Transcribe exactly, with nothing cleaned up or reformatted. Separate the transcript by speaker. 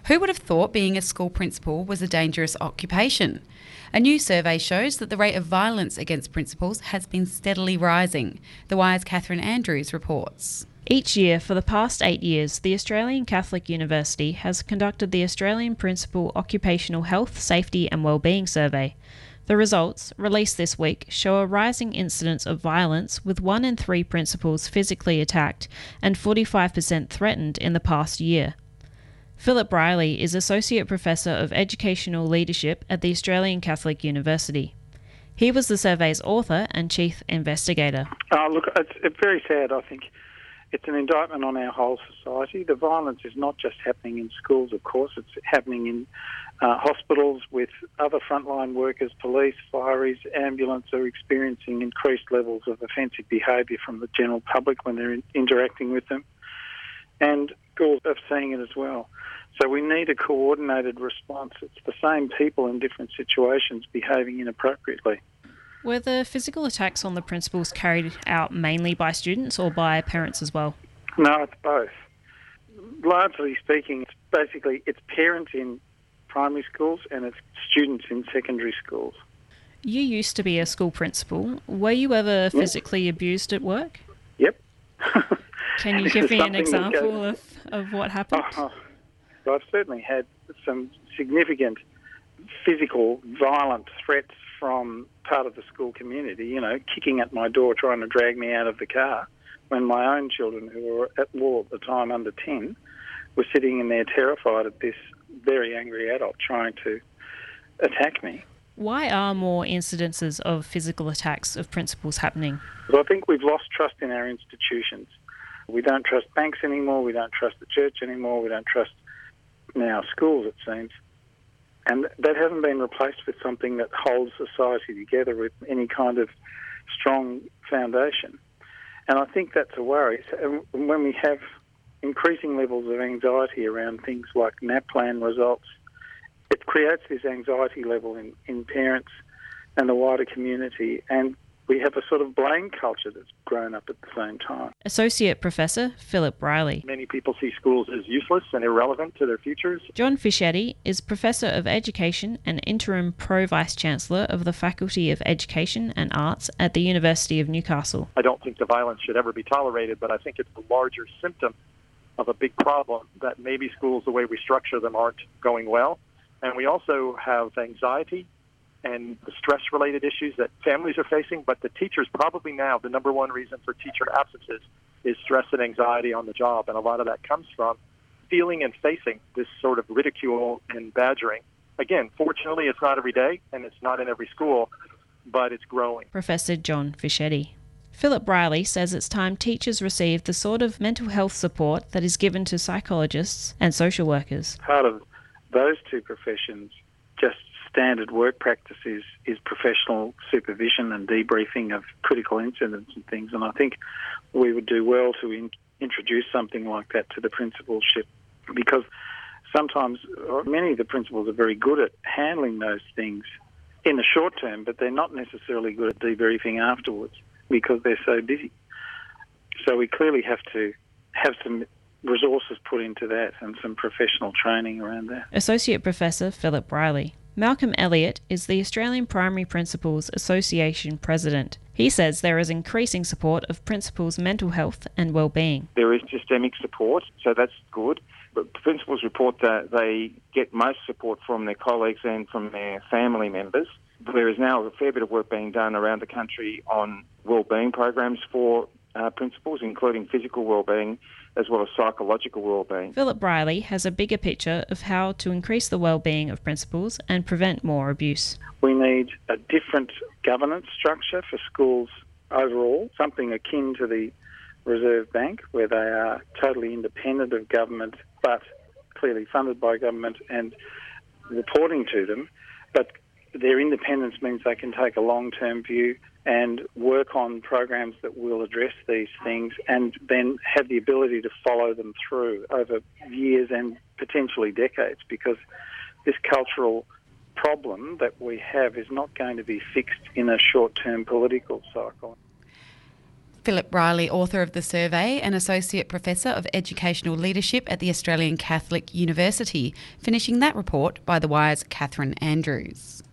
Speaker 1: Who would have thought being a school principal was a dangerous occupation? A new survey shows that the rate of violence against principals has been steadily rising. The Wire's Catherine Andrews reports.
Speaker 2: Each year for the past eight years, the Australian Catholic University has conducted the Australian Principal Occupational Health, Safety and Wellbeing Survey. The results, released this week, show a rising incidence of violence, with one in three principals physically attacked and forty-five percent threatened in the past year. Philip Riley is Associate Professor of Educational Leadership at the Australian Catholic University. He was the survey's author and chief investigator.
Speaker 3: Uh, look, it's, it's very sad, I think. It's an indictment on our whole society. The violence is not just happening in schools, of course. It's happening in uh, hospitals with other frontline workers, police, fireys, ambulance are experiencing increased levels of offensive behaviour from the general public when they're in, interacting with them. And schools are seeing it as well. So we need a coordinated response. It's the same people in different situations behaving inappropriately.
Speaker 2: Were the physical attacks on the principals carried out mainly by students or by parents as well?
Speaker 3: No, it's both. Largely speaking, it's basically it's parents in primary schools and it's students in secondary schools.
Speaker 2: You used to be a school principal.Ere you ever physically yep. abused at work?
Speaker 3: Yep.
Speaker 2: Can you give me an example of, of what happened?
Speaker 3: Oh, I've certainly had some significant physical, violent threats from part of the school community, you know, kicking at my door, trying to drag me out of the car, when my own children, who were at law at the time, under ten, were sitting in there terrified at this very angry adult trying to attack me.
Speaker 2: Why are more incidences of physical attacks of principals happening?
Speaker 3: Well, I think we've lost trust in our institutions. We don't trust banks anymore, we don't trust the church anymore, we don't trust now schools, it seems. And that hasn't been replaced with something that holds society together with any kind of strong foundation. And I think that's a worry. So when we have increasing levels of anxiety around things like NAPLAN results, it creates this anxiety level in, in parents and the wider community, and we have a sort of blame culture that's grown up at the same time.
Speaker 2: Associate Professor Philip Riley.
Speaker 4: Many people see schools as useless and irrelevant to their futures.
Speaker 2: John Fischetti is Professor of Education and Interim Pro-Vice-Chancellor of the Faculty of Education and Arts at the University of Newcastle.
Speaker 4: I don't think the violence should ever be tolerated, but I think it's a larger symptom of a big problem that maybe schools, the way we structure them, aren't going well. And we also have anxiety and the stress-related issues that families are facing, but the teachers probably now, the number one reason for teacher absences is stress and anxiety on the job, and a lot of that comes from feeling and facing this sort of ridicule and badgering. Again, fortunately, it's not every day, and it's not in every school, but it's growing.
Speaker 2: Professor John Fischetti. Philip Riley says it's time teachers receive the sort of mental health support that is given to psychologists and social workers.
Speaker 3: Part of those two professions, just standard work practice is, is professional supervision and debriefing of critical incidents and things, and I think we would do well to in, introduce something like that to the principalship, because sometimes, or many of the principals are very good at handling those things in the short term, but they're not necessarily good at debriefing afterwards because they're so busy. So we clearly have to have some resources put into that and some professional training around that.
Speaker 2: Associate Professor Philip Riley. Malcolm Elliott is the Australian Primary Principals Association President. He says there is increasing support of principals' mental health and well-being.
Speaker 5: There is systemic support, so that's good. But principals report that they get most support from their colleagues and from their family members. There is now a fair bit of work being done around the country on well-being programs for uh, principals, including physical well-being as well as psychological well-being.
Speaker 2: Philip Riley has a bigger picture of how to increase the well-being of principals and prevent more abuse.
Speaker 3: We need a different governance structure for schools overall, something akin to the Reserve Bank, where they are totally independent of government but clearly funded by government and reporting to them. But their independence means they can take a long-term view and work on programs that will address these things and then have the ability to follow them through over years and potentially decades, because this cultural problem that we have is not going to be fixed in a short-term political cycle.
Speaker 1: Philip Riley, author of the survey and Associate Professor of Educational Leadership at the Australian Catholic University, finishing that report by The Wire's Catherine Andrews.